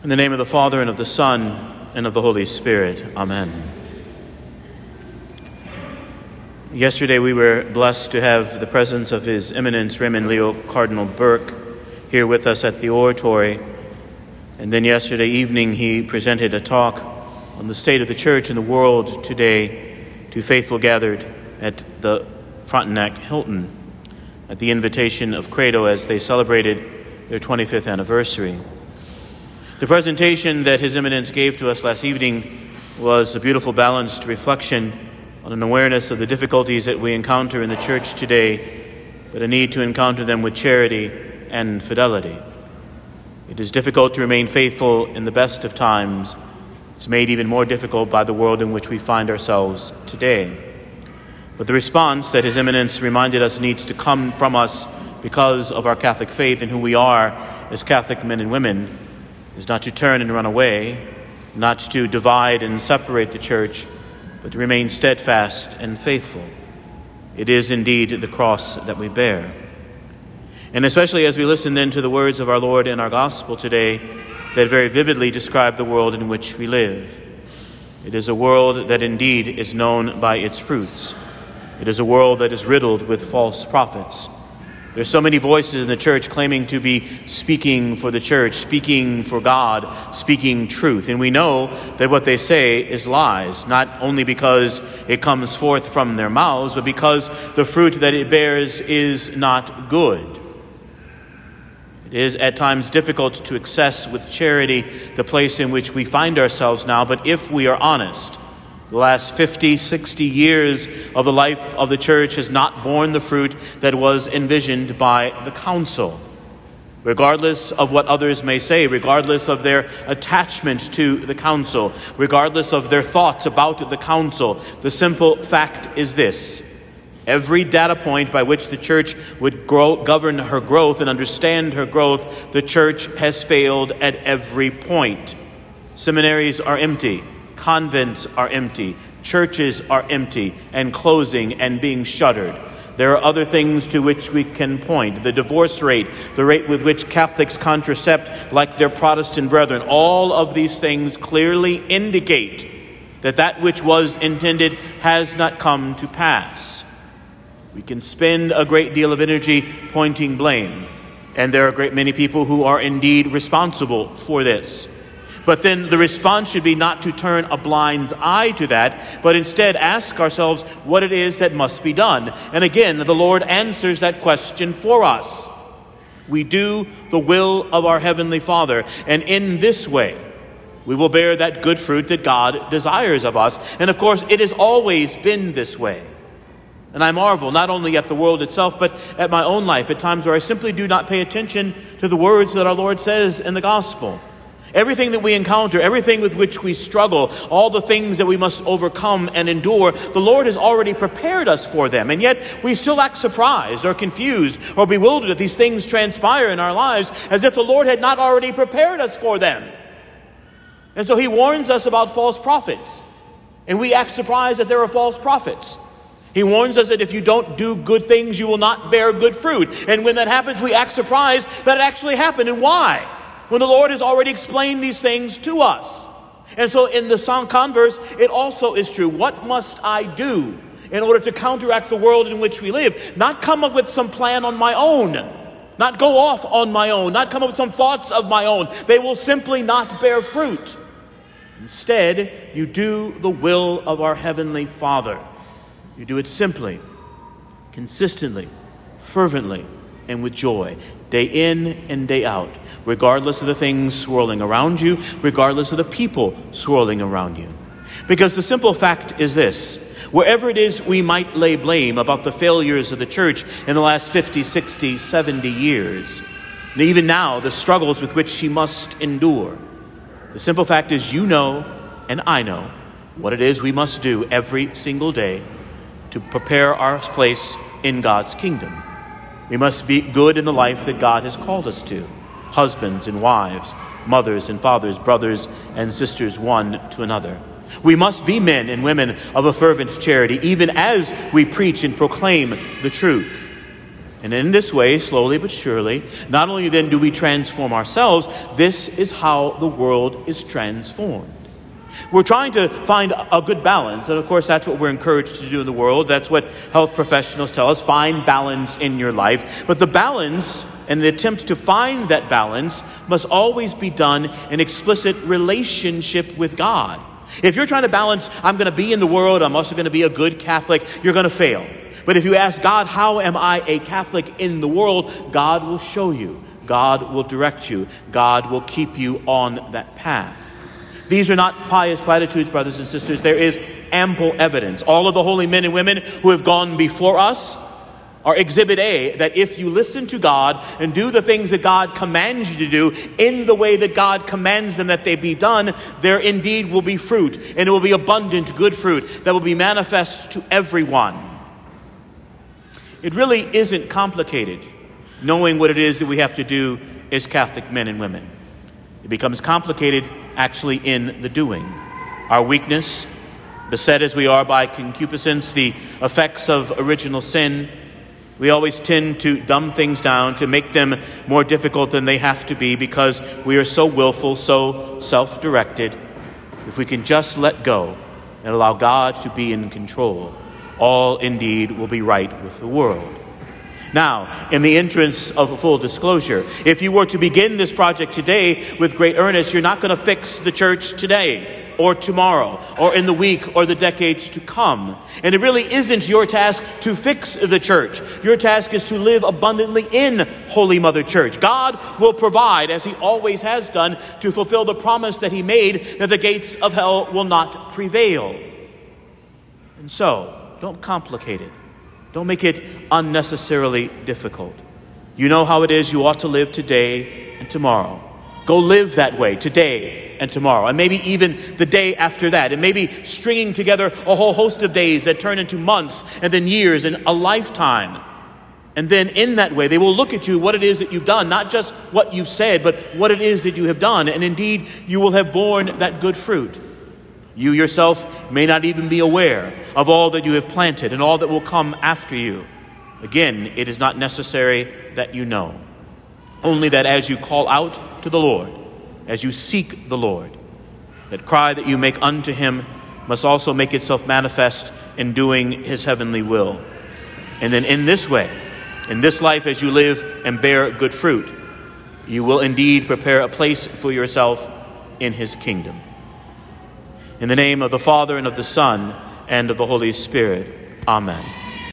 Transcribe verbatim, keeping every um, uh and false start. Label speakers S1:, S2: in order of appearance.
S1: In the name of the Father, and of the Son, and of the Holy Spirit. Amen. Yesterday we were blessed to have the presence of His Eminence Raymond Leo Cardinal Burke here with us at the oratory. And then yesterday evening he presented a talk on the state of the church and the world today to faithful gathered at the Frontenac Hilton at the invitation of Credo as they celebrated their twenty-fifth anniversary. The presentation that His Eminence gave to us last evening was a beautiful balanced reflection on an awareness of the difficulties that we encounter in the church today, but a need to encounter them with charity and fidelity. It is difficult to remain faithful in the best of times. It's made even more difficult by the world in which we find ourselves today. But the response that His Eminence reminded us needs to come from us because of our Catholic faith and who we are as Catholic men and women is not to turn and run away, not to divide and separate the church, but to remain steadfast and faithful. It is indeed the cross that we bear. And especially as we listen then to the words of our Lord in our gospel today that very vividly describe the world in which we live. It is a world that indeed is known by its fruits. It is a world that is riddled with false prophets. There's so many voices in the church claiming to be speaking for the church, speaking for God, speaking truth. And we know that what they say is lies, not only because it comes forth from their mouths, but because the fruit that it bears is not good. It is at times difficult to access with charity the place in which we find ourselves now, but if we are honest, the last fifty, sixty years of the life of the church has not borne the fruit that was envisioned by the council. Regardless of what others may say, regardless of their attachment to the council, regardless of their thoughts about the council, the simple fact is this. Every data point by which the church would grow, govern her growth and understand her growth, the church has failed at every point. Seminaries are empty. Convents are empty, churches are empty and closing and being shuttered. There are other things to which we can point. The divorce rate, the rate with which Catholics contracept like their Protestant brethren, all of these things clearly indicate that that which was intended has not come to pass. We can spend a great deal of energy pointing blame, and there are a great many people who are indeed responsible for this. But then the response should be not to turn a blind eye to that, but instead ask ourselves what it is that must be done. And again, the Lord answers that question for us. We do the will of our Heavenly Father, and in this way, we will bear that good fruit that God desires of us. And of course, it has always been this way. And I marvel not only at the world itself, but at my own life at times where I simply do not pay attention to the words that our Lord says in the gospel. Everything that we encounter, everything with which we struggle, all the things that we must overcome and endure, the Lord has already prepared us for them. And yet we still act surprised or confused or bewildered if these things transpire in our lives as if the Lord had not already prepared us for them. And so He warns us about false prophets. And we act surprised that there are false prophets. He warns us that if you don't do good things, you will not bear good fruit. And when that happens, we act surprised that it actually happened. And why? When the Lord has already explained these things to us. And so in the converse, it also is true. What must I do in order to counteract the world in which we live? Not come up with some plan on my own. Not go off on my own. Not come up with some thoughts of my own. They will simply not bear fruit. Instead, you do the will of our Heavenly Father. You do it simply, consistently, fervently, and with joy, day in and day out, regardless of the things swirling around you, regardless of the people swirling around you. Because the simple fact is this: wherever it is we might lay blame about the failures of the church in the last fifty, sixty, seventy years, and even now the struggles with which she must endure, the simple fact is you know and I know what it is we must do every single day to prepare our place in God's kingdom. We must be good in the life that God has called us to. Husbands and wives, mothers and fathers, brothers and sisters one to another. We must be men and women of a fervent charity, even as we preach and proclaim the truth. And in this way, slowly but surely, not only then do we transform ourselves, this is how the world is transformed. We're trying to find a good balance, and of course that's what we're encouraged to do in the world. That's what health professionals tell us, find balance in your life. But the balance and the attempt to find that balance must always be done in explicit relationship with God. If you're trying to balance, I'm going to be in the world, I'm also going to be a good Catholic, you're going to fail. But if you ask God, how am I a Catholic in the world? God will show you. God will direct you. God will keep you on that path. These are not pious platitudes, brothers and sisters. There is ample evidence. All of the holy men and women who have gone before us are exhibit A, that if you listen to God and do the things that God commands you to do in the way that God commands them that they be done, there indeed will be fruit, and it will be abundant, good fruit that will be manifest to everyone. It really isn't complicated knowing what it is that we have to do as Catholic men and women. It becomes complicated actually in the doing. Our weakness, beset as we are by concupiscence, the effects of original sin, we always tend to dumb things down, to make them more difficult than they have to be because we are so willful, so self-directed. If we can just let go and allow God to be in control, all indeed will be right with the world. Now, in the interest of full disclosure, if you were to begin this project today with great earnest, you're not going to fix the church today or tomorrow or in the week or the decades to come. And it really isn't your task to fix the church. Your task is to live abundantly in Holy Mother Church. God will provide, as he always has done, to fulfill the promise that he made that the gates of hell will not prevail. And so, don't complicate it. Don't make it unnecessarily difficult. You know how it is you ought to live today and tomorrow. Go live that way today and tomorrow, and maybe even the day after that, and maybe stringing together a whole host of days that turn into months and then years and a lifetime. And then in that way, they will look at you, what it is that you've done, not just what you've said, but what it is that you have done. And indeed, you will have borne that good fruit. You yourself may not even be aware of all that you have planted and all that will come after you. Again, it is not necessary that you know. Only that as you call out to the Lord, as you seek the Lord, that cry that you make unto him must also make itself manifest in doing his heavenly will. And then in this way, in this life as you live and bear good fruit, you will indeed prepare a place for yourself in his kingdom. In the name of the Father, and of the Son, and of the Holy Spirit. Amen.